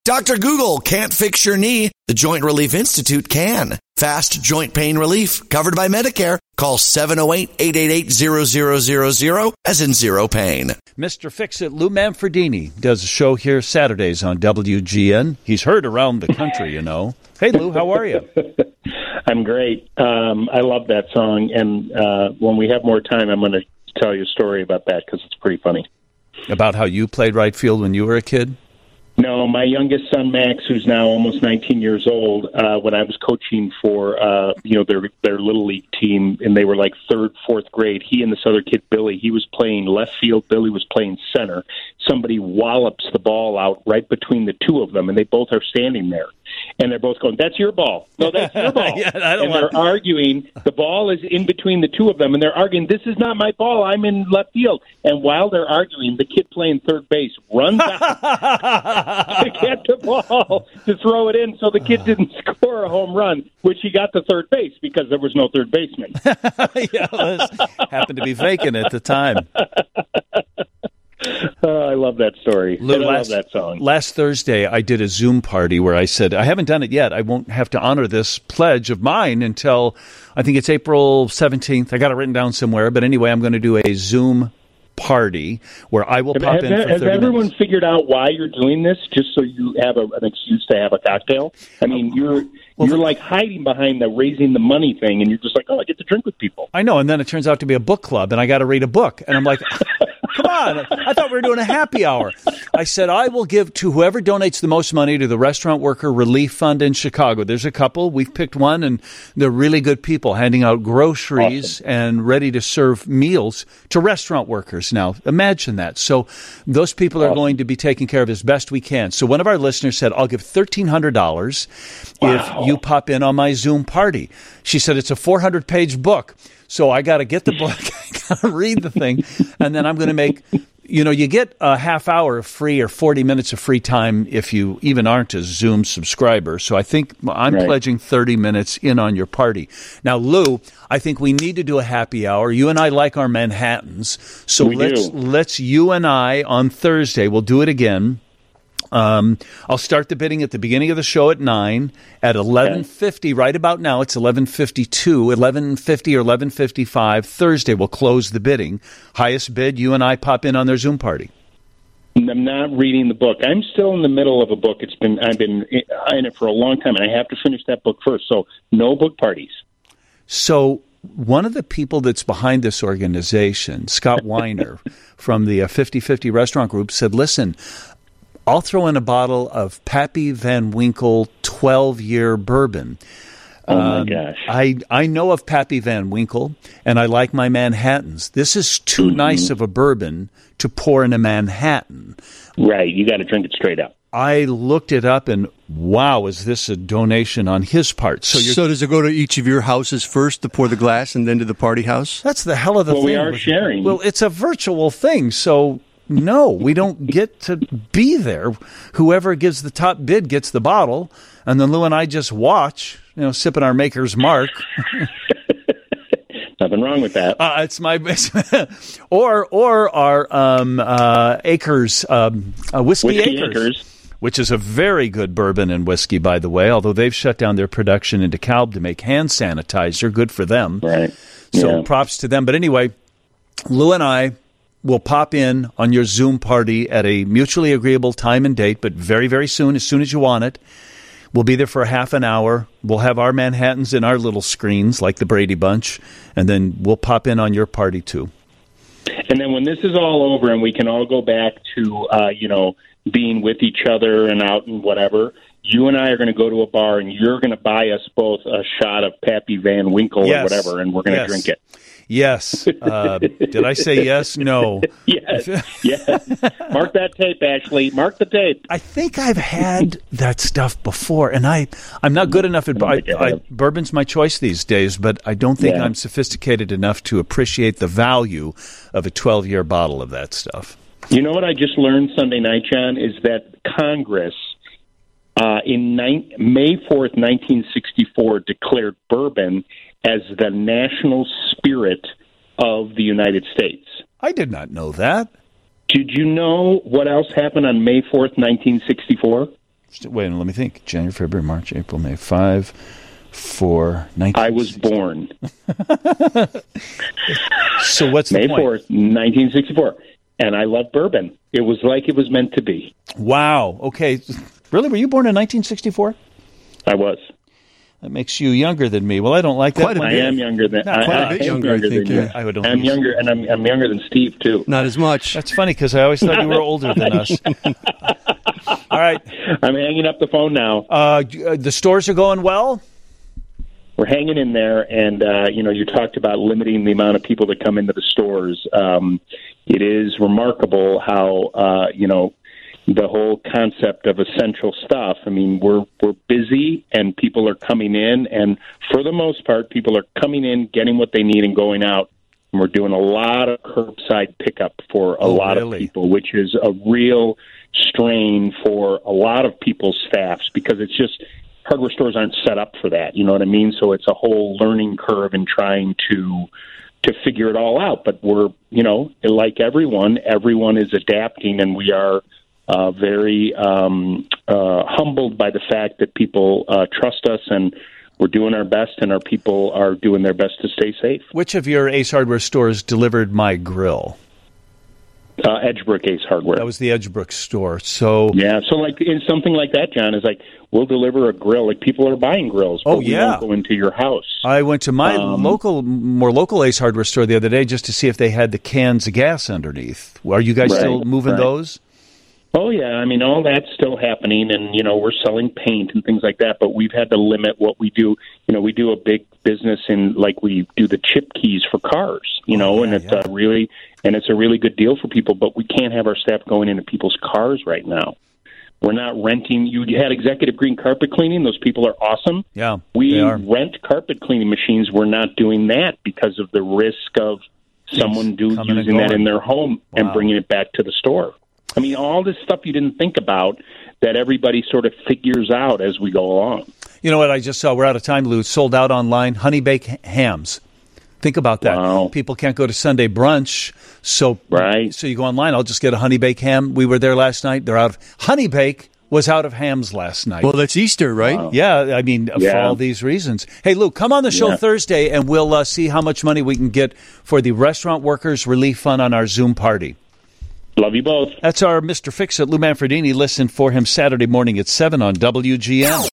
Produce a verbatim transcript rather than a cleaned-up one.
Doctor Google can't fix your knee. The Joint Relief Institute can. Fast joint pain relief covered by Medicare. Call seven oh eight, eight eight eight, zero zero zero zero as in zero pain. Mister Fix-It, Lou Manfredini, does a show here Saturdays on W G N. He's heard around the country, you know. Hey, Lou, how are you? I'm great. Um, I love that song. And uh, when we have more time, I'm going to tell you a story about that because it's pretty funny. About how you played right field when you were a kid? No, my youngest son, Max, who's now almost nineteen years old, uh, when I was coaching for, uh, you know, their their little league team, and they were like third, fourth grade, he and this other kid, Billy, he was playing left field, Billy was playing center. Somebody wallops the ball out right between the two of them, and they both are standing there. And they're both going, that's your ball. No, that's your ball. yeah, I don't and want... they're arguing. The ball is in between the two of them, and they're arguing, this is not my ball. I'm in left field. And while they're arguing, the kid playing third base runs out to get the ball to throw it in so the kid didn't score a home run, which he got to third base because there was no third baseman. yeah, it was, happened to be vacant at the time. Oh, I love that story. Lou, I last, love that song. Last Thursday, I did a Zoom party where I said, I haven't done it yet. I won't have to honor this pledge of mine until, I think it's April seventeenth. I got it written down somewhere. But anyway, I'm going to do a Zoom party where I will have, pop have, in for Has thirty everyone minutes. figured out why you're doing this, just so you have a, an excuse to have a cocktail? I mean, you're well, you're like hiding behind the raising the money thing, and you're just like, oh, I get to drink with people. I know, and then it turns out to be a book club, and I got to read a book. And I'm like... Come on. I thought we were doing a happy hour. I said, I will give to whoever donates the most money to the Restaurant Worker Relief Fund in Chicago. There's a couple. We've picked one, and they're really good people handing out groceries awesome. and ready to serve meals to restaurant workers. Now, imagine that. So those people awesome. are going to be taken care of as best we can. So one of our listeners said, I'll give thirteen hundred dollars wow. if you pop in on my Zoom party. She said, it's a four hundred page book. So I got to get the book, I got to read the thing, and then I'm going to make, you know, you get a half hour of free or forty minutes of free time if you even aren't a Zoom subscriber. So I think I'm right. pledging thirty minutes in on your party. Now, Lou, I think we need to do a happy hour. You and I like our Manhattans. So we let's do. let's you and I on Thursday, we'll do it again. Um, I'll start the bidding at the beginning of the show at nine. At eleven fifty, right about now, it's eleven fifty-two, eleven fifty or eleven fifty-five. Thursday, we'll close the bidding. Highest bid, you and I pop in on their Zoom party. I'm not reading the book. I'm still in the middle of a book. It's been I've been in it for a long time, and I have to finish that book first. So no book parties. So one of the people that's behind this organization, Scott Weiner from the fifty-fifty Restaurant Group, said, listen, I'll throw in a bottle of Pappy Van Winkle twelve-year bourbon. Oh, my um, gosh. I, I know of Pappy Van Winkle, and I like my Manhattans. This is too mm-hmm. nice of a bourbon to pour in a Manhattan. Right. You got to drink it straight up. I looked it up, and wow, is this a donation on his part? So, so does it go to each of your houses first to pour the glass and then to the party house? That's the hell of the well, thing. Well, we are sharing. Well, it's a virtual thing, so... No, we don't get to be there. Whoever gives the top bid gets the bottle, and then Lou and I just watch, you know, sipping our Maker's Mark. Nothing wrong with that. Uh, it's my or or our um, uh, Acres um, uh, whiskey, whiskey Acres, Acres, which is a very good bourbon and whiskey, by the way. Although they've shut down their production in DeKalb to make hand sanitizer, good for them. Right. So yeah. props to them. But anyway, Lou and I will pop in on your Zoom party at a mutually agreeable time and date, but very, very soon, as soon as you want it. We'll be there for a half an hour. We'll have our Manhattans in our little screens, like the Brady Bunch, and then we'll pop in on your party, too. And then when this is all over and we can all go back to, uh, you know, being with each other and out and whatever, you and I are going to go to a bar, and you're going to buy us both a shot of Pappy Van Winkle yes. or whatever, and we're going to yes. drink it. Yes. Uh, did I say yes? No. yes. Yes. Mark that tape, Ashley. Mark the tape. I think I've had that stuff before, and I, I'm not good enough at I, I, bourbon's my choice these days, but I don't think yeah. I'm sophisticated enough to appreciate the value of a twelve-year bottle of that stuff. You know what I just learned Sunday night, John, is that Congress uh, in ni- May fourth, nineteen sixty-four, declared bourbon as the national spirit of the United States. I did not know that. Did you know what else happened on May fourth, nineteen sixty-four? Wait, let me think. January, February, March, April, May. Five, four, nineteen. I was born. So what's the May point? May fourth, nineteen sixty-four. And I love bourbon. It was like it was meant to be. Wow. Okay. Really? Were you born in nineteen sixty-four? I was. That makes you younger than me. Well, I don't like that. Quite a one. I am younger than Not I, quite a I bit am younger, younger I think, than you. yeah. I would I'm younger, and I'm I'm younger than Steve too. Not as much. That's funny because I always thought you were older than us. All right. I'm hanging up the phone now. Uh, the stores are going well? We're hanging in there, and uh, you know, you talked about limiting the amount of people that come into the stores. Um, it is remarkable how uh, you know the whole concept of essential stuff. I mean, we're we're busy, and people are coming in, and for the most part, people are coming in, getting what they need, and going out. And we're doing a lot of curbside pickup for a Oh, lot really? of people, which is a real strain for a lot of people's staffs because it's just. Hardware stores aren't set up for that, you know what I mean? So it's a whole learning curve in trying to to figure it all out. But we're, you know, like everyone, everyone is adapting, and we are uh, very um, uh, humbled by the fact that people uh, trust us, and we're doing our best, and our people are doing their best to stay safe. Which of your Ace Hardware stores delivered my grill? Uh, Edgebrook Ace Hardware. That was the Edgebrook store. So Yeah, so like in something like that, John, is like we'll deliver a grill. Like people are buying grills, but Oh, we yeah. won't go into your house. I went to my Um, local, more local Ace Hardware store the other day just to see if they had the cans of gas underneath. Are you guys Right, still moving right. those? Oh, yeah. I mean, all that's still happening, and, you know, we're selling paint and things like that, but we've had to limit what we do. You know, we do a big business in, like, we do the chip keys for cars, you know, Oh, and yeah, it's yeah. uh, really, and it's a really good deal for people, but we can't have our staff going into people's cars right now. We're not renting. You had executive green carpet cleaning. Those people are awesome. Yeah, We they are. rent carpet cleaning machines. We're not doing that because of the risk of someone do, coming and using that going. in their home and Wow. bringing it back to the store. I mean, all this stuff you didn't think about that everybody sort of figures out as we go along. You know what I just saw? We're out of time, Lou. Sold out online. Honey baked hams. Think about that. Wow. People can't go to Sunday brunch, so Right. So you go online. I'll just get a honey baked ham. We were there last night. They're out of honey bake was out of hams last night. Well, that's Easter, right? Wow. Yeah, I mean, for Yeah. all these reasons. Hey, Lou, come on the show Yeah. Thursday, and we'll uh, see how much money we can get for the Restaurant Workers Relief Fund on our Zoom party. Love you both. That's our Mister Fix-It, Lou Manfredini. Listen for him Saturday morning at seven on W G N.